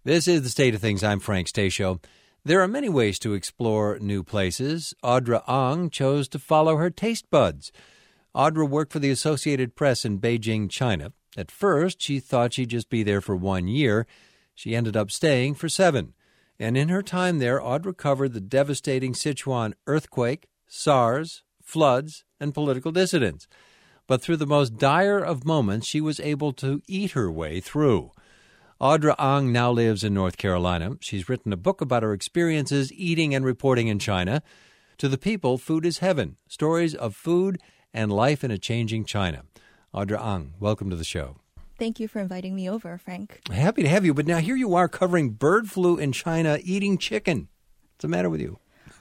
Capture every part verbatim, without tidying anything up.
This is The State of Things. I'm Frank Stasio. There are many ways to explore new places. Audra Ang chose to follow her taste buds. Audra worked for the Associated Press in Beijing, China. At first, she thought she'd just be there for one year. She ended up staying for seven. And in her time there, Audra covered the devastating Sichuan earthquake, SARS, floods, and political dissidents. But through the most dire of moments, she was able to eat her way through. Audra Ang now lives in North Carolina. She's written a book about her experiences eating and reporting in China. To the people, food is heaven. Stories of food and life in a changing China. Audra Ang, welcome to the show. Thank you for inviting me over, Frank. Happy to have you. But now here you are covering bird flu in China, eating chicken. What's the matter with you?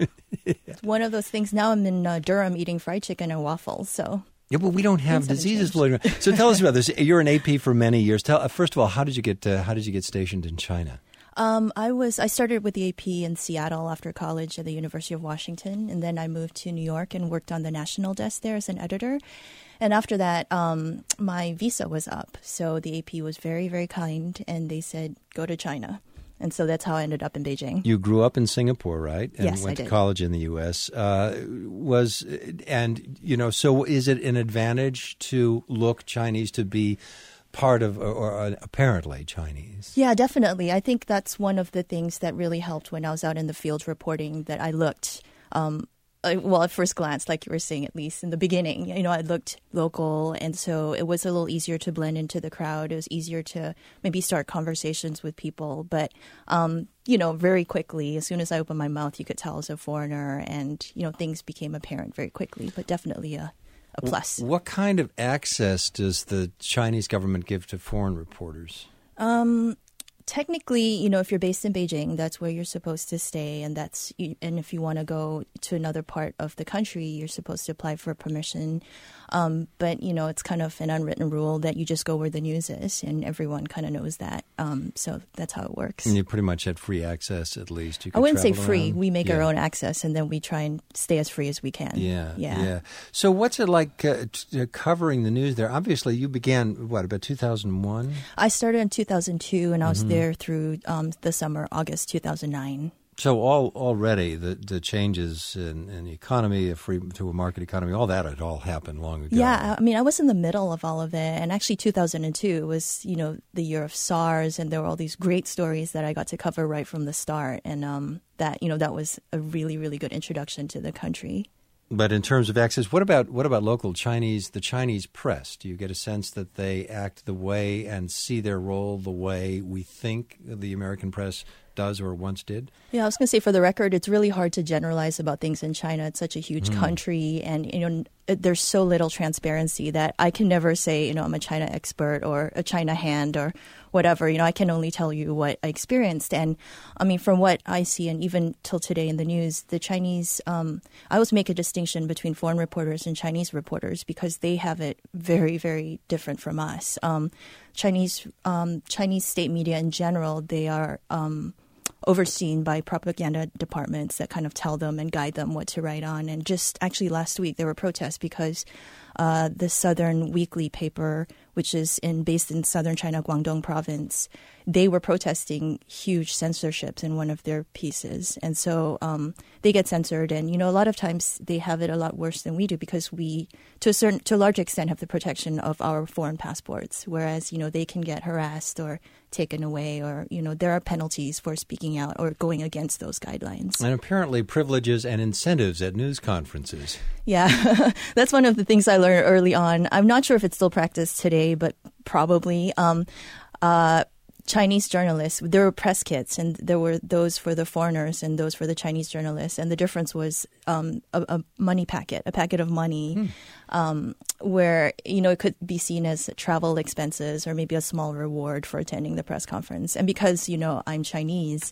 It's one of those things. Now I'm in uh, Durham eating fried chicken and waffles, so... Yeah, but we don't have diseases floating around. So tell us about this. You're an A P for many years. Tell uh, first of all, how did you get uh, how did you get stationed in China? Um, I was I started with the A P in Seattle after college at the University of Washington, and then I moved to New York and worked on the national desk there as an editor. And after that, um, my visa was up, so the A P was very, very kind, and they said go to China. And so that's how I ended up in Beijing. You grew up in Singapore, right? And yes, went I did. to college in the U S. Uh, was and you know, so is it an advantage to look Chinese, to be part of, or, or apparently Chinese? Yeah, definitely. I think that's one of the things that really helped when I was out in the field reporting, that I looked. Um, Uh, well, at first glance, like you were saying, at least in the beginning, you know, I looked local. And so it was a little easier to blend into the crowd. It was easier to maybe start conversations with people. But, um, you know, very quickly, as soon as I opened my mouth, you could tell I was a foreigner. And, you know, things became apparent very quickly. But definitely a, a plus. What kind of access does the Chinese government give to foreign reporters? Um Technically, you know, if you're based in Beijing, that's where you're supposed to stay. And that's and if you want to go to another part of the country, you're supposed to apply for permission. Um, but, you know, it's kind of an unwritten rule that you just go where the news is. And everyone kind of knows that. Um, so that's how it works. And you pretty much had free access, at least. You could I wouldn't say travel free. around. We make Yeah. our own access, and then we try and stay as free as we can. Yeah, Yeah. yeah. So what's it like uh, t- uh, covering the news there? Obviously, you began, what, about two thousand one? I started in two thousand two, and I was Mm-hmm. there through um, the summer, August two thousand nine. So all already the, the changes in, in the economy, a free to a market economy, all that had all happened long ago. Yeah, I mean, I was in the middle of all of it. And actually two thousand two was, you know, the year of SARS. And there were all these great stories that I got to cover right from the start. And um, that, you know, that was a really, really good introduction to the country. But in terms of access, what about what about local Chinese, the Chinese press? Do you get a sense that they act the way and see their role the way we think the American press does or once did? Yeah, I was going to say, for the record, it's really hard to generalize about things in China. It's such a huge Mm. country, and you know, it, there's so little transparency that I can never say, you know, I'm a China expert or a China hand or whatever. You know, I can only tell you what I experienced. And I mean, from what I see, and even till today in the news, the Chinese, um, I always make a distinction between foreign reporters and Chinese reporters because they have it very, very different from us. Um, Chinese, um, Chinese state media in general, they are um, overseen by propaganda departments that kind of tell them and guide them what to write on. And just actually last week there were protests because uh, the Southern Weekly paper, which is in based in southern China, Guangdong province, they were protesting huge censorships in one of their pieces. And so um, they get censored. And, you know, a lot of times they have it a lot worse than we do because we, to a certain, to a large extent, have the protection of our foreign passports, whereas, you know, they can get harassed or taken away, or, you know, there are penalties for speaking out or going against those guidelines. And apparently privileges and incentives at news conferences. Yeah, that's one of the things I learned early on. I'm not sure if it's still practiced today, but probably. Um, uh, Chinese journalists, there were press kits, and there were those for the foreigners and those for the Chinese journalists. And the difference was um, a, a money packet, a packet of money, hmm. um, where, you know, it could be seen as travel expenses or maybe a small reward for attending the press conference. And because, you know, I'm Chinese,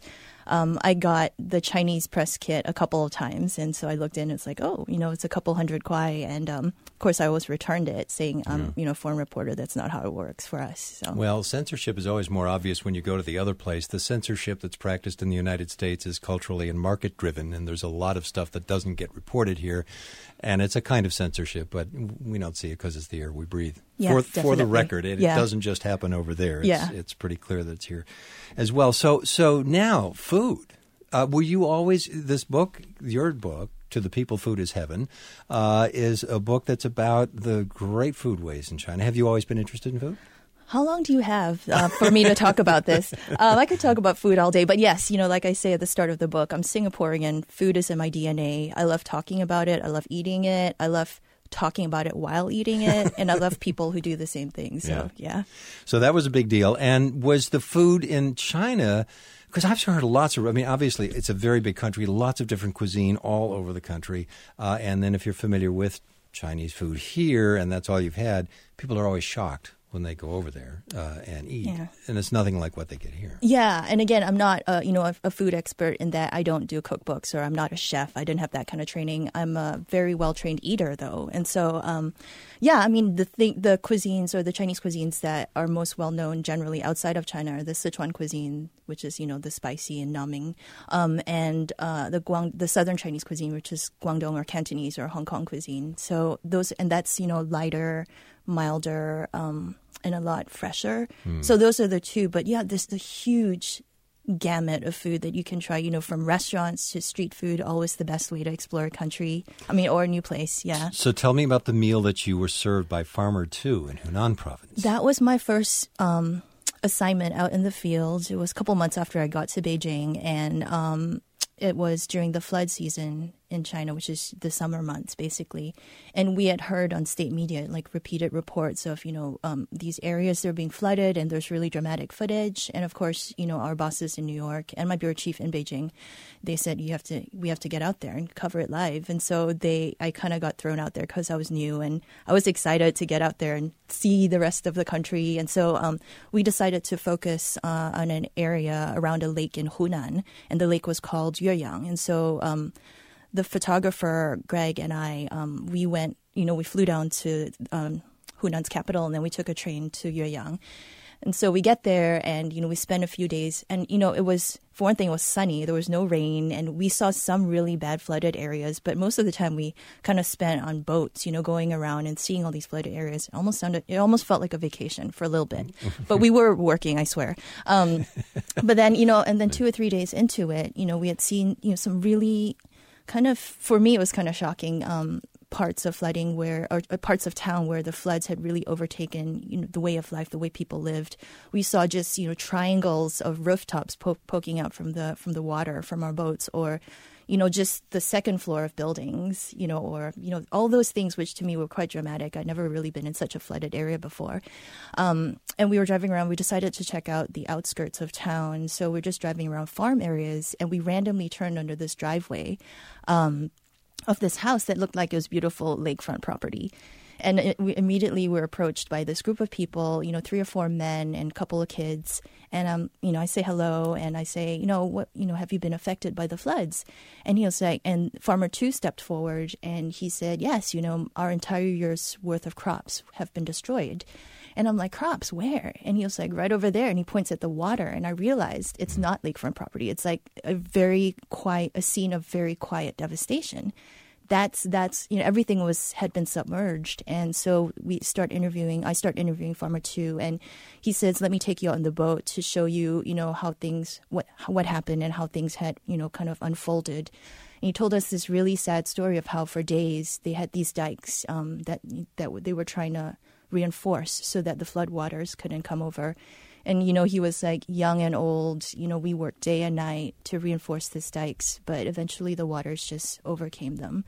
um, I got the Chinese press kit a couple of times. And so I looked in, it's like, oh, you know, it's a couple hundred kwai. And um, of course, I always returned it saying, um, yeah. you know, foreign reporter, that's not how it works for us. So. Well, censorship is always more obvious when you go to the other place. The censorship that's practiced in the United States is culturally and market driven, and there's a lot of stuff that doesn't get reported here. And it's a kind of censorship, but we don't see it because it's the air we breathe. Yeah, for, definitely. for the record, it, yeah. it doesn't just happen over there. It's, yeah. it's pretty clear that it's here as well. So, so now, food. Uh, were you always, this book, your book, To the People Food is Heaven, uh, is a book that's about the great foodways in China. Have you always been interested in food? How long do you have uh, for me to talk about this? Um, I could talk about food all day, but yes, you know, like I say at the start of the book, I'm Singaporean. Food is in my D N A. I love talking about it. I love eating it. I love talking about it while eating it, and I love people who do the same thing. So, yeah. yeah. So that was a big deal. And was the food in China, because I've heard lots of, I mean, obviously it's a very big country, lots of different cuisine all over the country. Uh, and then if you're familiar with Chinese food here, and that's all you've had, people are always shocked when they go over there uh, and eat. Yeah. And it's nothing like what they get here. Yeah. And again, I'm not, uh, you know, a, a food expert in that I don't do cookbooks, or I'm not a chef. I didn't have that kind of training. I'm a very well-trained eater, though. And so, um, yeah, I mean, the th- the cuisines or the Chinese cuisines that are most well-known generally outside of China are the Sichuan cuisine, which is, you know, the spicy and numbing, um, and uh, the Guang, the southern Chinese cuisine, which is Guangdong or Cantonese or Hong Kong cuisine. So those, and that's, you know, lighter, milder, um, and a lot fresher. Mm. So those are the two. But yeah, there's the huge gamut of food that you can try, you know, from restaurants to street food. Always the best way to explore a country. I mean, or a new place. Yeah. So tell me about the meal that you were served by Farmer Two in Hunan province. That was my first um, assignment out in the field. It was a couple months after I got to Beijing, and um, it was during the flood season in China, which is the summer months, basically. And we had heard on state media, like, repeated reports of, you know, um, these areas, they're being flooded, and there's really dramatic footage. And, of course, you know, our bosses in New York and my bureau chief in Beijing, they said, you have to, we have to get out there and cover it live. And so they, I kind of got thrown out there because I was new, and I was excited to get out there and see the rest of the country. And so um, we decided to focus uh, on an area around a lake in Hunan, and the lake was called Yueyang. And so um, the photographer, Greg, and I, um, we went, you know, we flew down to um, Hunan's capital, and then we took a train to Yueyang. And so we get there, and, you know, we spent a few days, and, you know, it was, for one thing, it was sunny. There was no rain, and we saw some really bad flooded areas, but most of the time we kind of spent on boats, you know, going around and seeing all these flooded areas. It almost sounded, it almost felt like a vacation for a little bit, but we were working, I swear. Um, but then, you know, and then two or three days into it, you know, we had seen, you know, some really kind of, for me, it was kind of shocking, um, parts of flooding where, or, or parts of town where the floods had really overtaken, you know, the way of life, the way people lived. We saw just, you know, triangles of rooftops po- poking out from the from the water from our boats, or, you know, just the second floor of buildings, you know, or, you know, all those things, which to me were quite dramatic. I'd never really been in such a flooded area before. Um, and we were driving around. We decided to check out the outskirts of town. So we're just driving around farm areas, and we randomly turned under this driveway Um, of this house that looked like it was beautiful lakefront property. And it, we immediately were approached by this group of people, you know, three or four men and a couple of kids. And, um, you know, I say hello, and I say, you know, what, you know, have you been affected by the floods? And he was like, and Farmer Two stepped forward, and he said, yes, you know, our entire year's worth of crops have been destroyed. And I'm like, crops, where? And he was like, right over there. And he points at the water. And I realized it's not lakefront property. It's like a very quiet, a scene of very quiet devastation. That's, that's, you know, everything was, had been submerged. And so we start interviewing, I start interviewing Farmer Two, and he says, let me take you on the boat to show you, you know, how things, what, what happened and how things had, you know, kind of unfolded. And he told us this really sad story of how for days they had these dikes um, that, that they were trying to reinforce so that the floodwaters couldn't come over. And, you know, he was like young and old, you know, we worked day and night to reinforce these dikes, but eventually the waters just overcame them.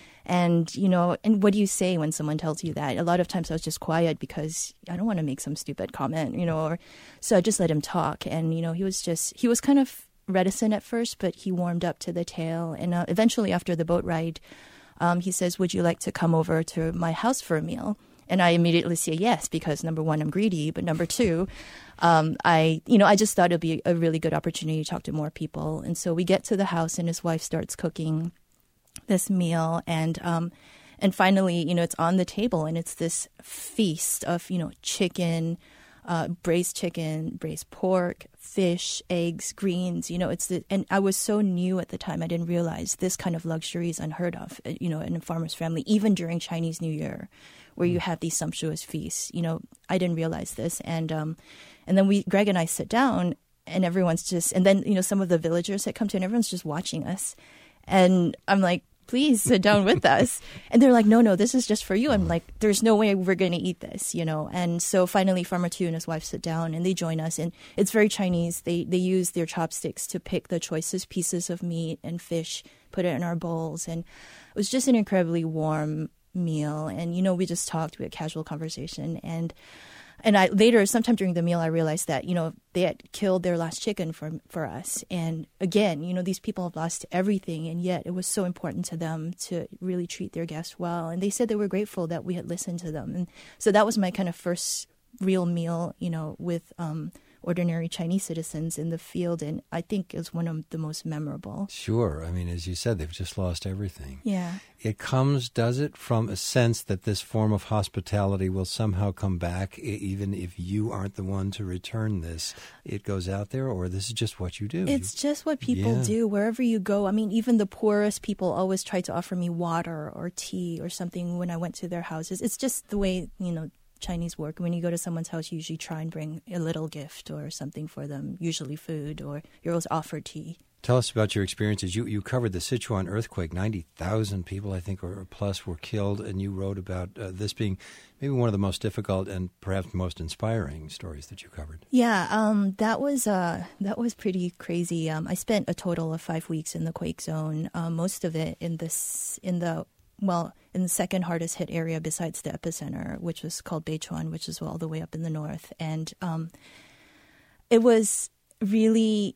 And, you know, and what do you say when someone tells you that? A lot of times I was just quiet because I don't want to make some stupid comment, you know, or so I just let him talk. And, you know, he was just, he was kind of reticent at first, but he warmed up to the tale. And uh, eventually after the boat ride, um, he says, would you like to come over to my house for a meal? And I immediately say yes because, number one, I'm greedy. But number two, um, I, you know, I just thought it would be a really good opportunity to talk to more people. And so we get to the house and his wife starts cooking this meal. And um, and finally, you know, it's on the table and it's this feast of, you know, chicken, uh, braised chicken, braised pork, fish, eggs, greens. You know, it's the, and I was so new at the time. I didn't realize this kind of luxury is unheard of, you know, in a farmer's family, even during Chinese New Year, where you have these sumptuous feasts. You know, I didn't realize this. And um, and then we, Greg and I sit down and everyone's just, and then, you know, some of the villagers that come to and everyone's just watching us. And I'm like, please sit down with us. And they're like, no, no, this is just for you. I'm like, there's no way we're going to eat this, you know. And so finally, Farmer Tu and his wife sit down and they join us. And it's very Chinese. They they use their chopsticks to pick the choicest pieces of meat and fish, put it in our bowls. And it was just an incredibly warm meal. And, you know, we just talked, we had casual conversation. And And I later, sometime during the meal, I realized that, you know, they had killed their last chicken for for us. And again, you know, these people have lost everything. And yet it was so important to them to really treat their guests well. And they said they were grateful that we had listened to them. And so that was my kind of first real meal, you know, with um, ordinary Chinese citizens in the field. And I think it was one of the most memorable. Sure. I mean, as you said, they've just lost everything. Yeah. It comes, does it, from a sense that this form of hospitality will somehow come back, even if you aren't the one to return this? It goes out there, or this is just what you do? It's you, just what people yeah. do wherever you go. I mean, even the poorest people always try to offer me water or tea or something when I went to their houses. It's just the way, you know, Chinese work. When you go to someone's house, you usually try and bring a little gift or something for them, usually food, or you're always offered tea. Tell us about your experiences. You you covered the Sichuan earthquake. ninety thousand people, I think, or plus were killed, and you wrote about uh, this being maybe one of the most difficult and perhaps most inspiring stories that you covered. Yeah, um, that was uh, that was pretty crazy. Um, I spent a total of five weeks in the quake zone, uh, most of it in this in the well in the second hardest hit area besides the epicenter, which was called Beichuan, which is all the way up in the north, and um, it was really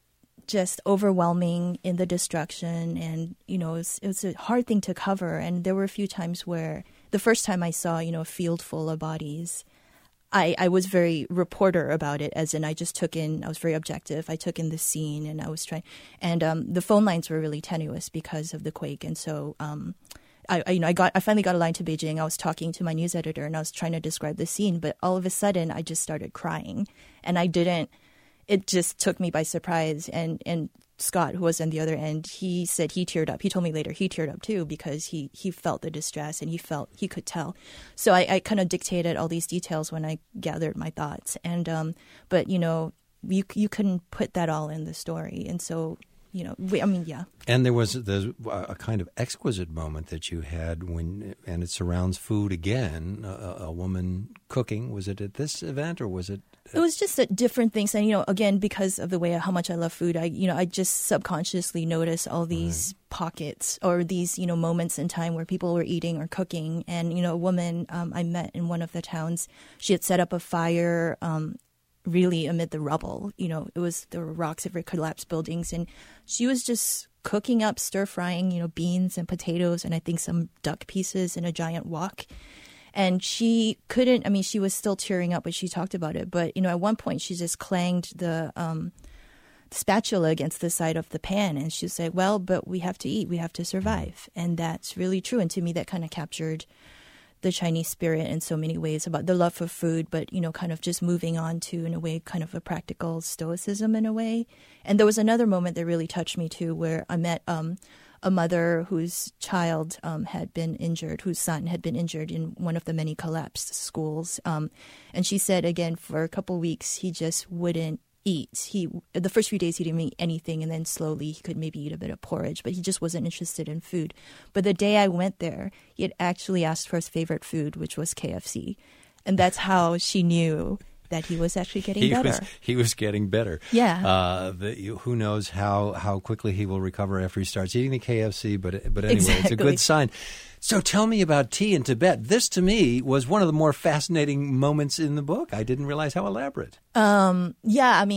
just overwhelming in the destruction. And, you know, it was, it was a hard thing to cover. And there were a few times where the first time I saw, you know, a field full of bodies, I, I was very reporter about it, as in I just took in, I was very objective. I took in the scene and I was trying, and um, the phone lines were really tenuous because of the quake. And so, um, I, I, you know, I got, I finally got a line to Beijing. I was talking to my news editor and I was trying to describe the scene, but all of a sudden I just started crying, and I didn't, it just took me by surprise. And, and Scott, who was on the other end, he said he teared up. He told me later he teared up too, because he, he felt the distress and he felt, he could tell. So I, I kind of dictated all these details when I gathered my thoughts. And, um, but, you know, you, you couldn't put that all in the story. And so, you know, we, I mean, yeah. And there was there's a kind of exquisite moment that you had when, and it surrounds food again, a, a woman cooking. Was it at this event or was it? It was just at different things. And, you know, again, because of the way how much I love food, I, you know, I just subconsciously notice all these right. pockets or these, you know, moments in time where people were eating or cooking. And, you know, a woman um, I met in one of the towns, she had set up a fire um, really amid the rubble. You know, it was, there were rocks over collapsed buildings. And she was just cooking up, stir frying, you know, beans and potatoes and I think some duck pieces in a giant wok. And she couldn't, I mean, she was still tearing up when she talked about it. But, you know, at one point she just clanged the um, spatula against the side of the pan. And she said, well, but we have to eat. We have to survive. And that's really true. And to me, that kind of captured the Chinese spirit in so many ways, about the love for food, but, you know, kind of just moving on to, in a way, kind of a practical stoicism in a way. And there was another moment that really touched me, too, where I met um, a mother whose child um, had been injured, whose son had been injured in one of the many collapsed schools. Um, and she said, again, for a couple of weeks, he just wouldn't eat. He the first few days he didn't eat anything, and then slowly he could maybe eat a bit of porridge, but he just wasn't interested in food. But the day I went there, he had actually asked for his favorite food, which was K F C. And that's how she knew that he was actually getting he better. Was, he was getting better. Yeah. Uh, the, you, who knows how, how quickly he will recover after he starts eating the K F C, but but anyway, exactly. It's a good sign. So tell me about tea in Tibet. This, to me, was one of the more fascinating moments in the book. I didn't realize how elaborate. Um, yeah, I mean,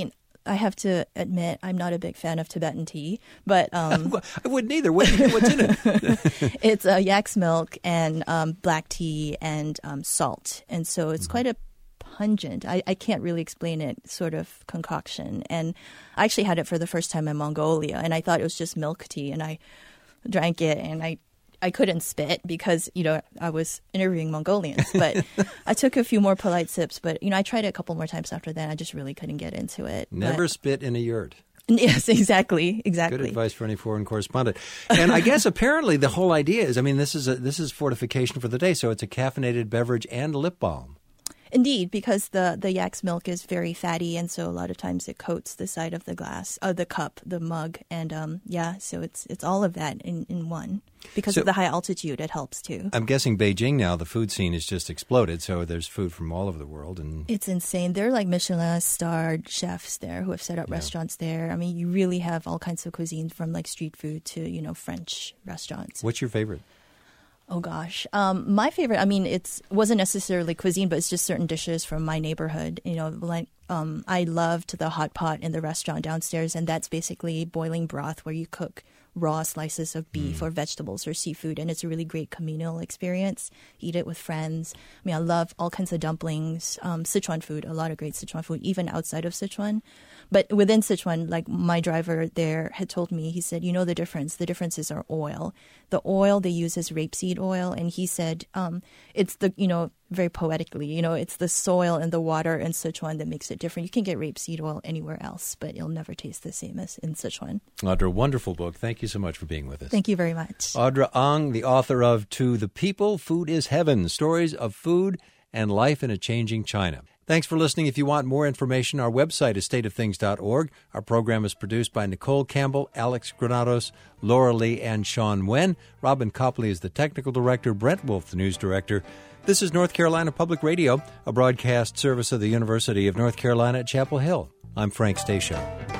I have to admit, I'm not a big fan of Tibetan tea, but um, I wouldn't either. What, what's in it? It's uh, yak's milk and um, black tea and um, salt, and so it's mm-hmm. quite a pungent. I, I can't really explain it. Sort of concoction, and I actually had it for the first time in Mongolia, and I thought it was just milk tea, and I drank it, and I. I couldn't spit because, you know, I was interviewing Mongolians, but I took a few more polite sips. But, you know, I tried it a couple more times after that. I just really couldn't get into it. Never but, spit in a yurt. Yes, exactly. Exactly. Good advice for any foreign correspondent. And I guess apparently the whole idea is, I mean, this is a, this is fortification for the day. So it's a caffeinated beverage and lip balm. Indeed, because the, the yak's milk is very fatty, and so a lot of times it coats the side of the glass, uh, the cup, the mug, and um, yeah, so it's it's all of that in, in one. Because so, of the high altitude, it helps too. I'm guessing Beijing now, the food scene has just exploded, so there's food from all over the world. And it's insane. There are like Michelin-starred chefs there who have set up yeah. restaurants there. I mean, you really have all kinds of cuisine from like street food to, you know, French restaurants. What's your favorite? Oh, gosh. Um, my favorite, I mean, it wasn't necessarily cuisine, but it's just certain dishes from my neighborhood. You know, like um, I loved the hot pot in the restaurant downstairs, and that's basically boiling broth where you cook raw slices of beef mm. or vegetables or seafood, and it's a really great communal experience. Eat it with friends. I mean, I love all kinds of dumplings, um, Sichuan food, a lot of great Sichuan food, even outside of Sichuan. But within Sichuan, like my driver there had told me, he said, you know the difference. The difference is our oil. The oil they use is rapeseed oil. And he said um, it's the, you know, very poetically, you know, it's the soil and the water in Sichuan that makes it different. You can get rapeseed oil anywhere else, but it'll never taste the same as in Sichuan. Audra, wonderful book. Thank you so much for being with us. Thank you very much. Audra Ang, the author of To the People, Food is Heaven, Stories of Food and Life in a Changing China. Thanks for listening. If you want more information, our website is state of things dot org. Our program is produced by Nicole Campbell, Alex Granados, Laura Lee, and Sean Wen. Robin Copley is the technical director, Brent Wolf, the news director. This is North Carolina Public Radio, a broadcast service of the University of North Carolina at Chapel Hill. I'm Frank Stasio.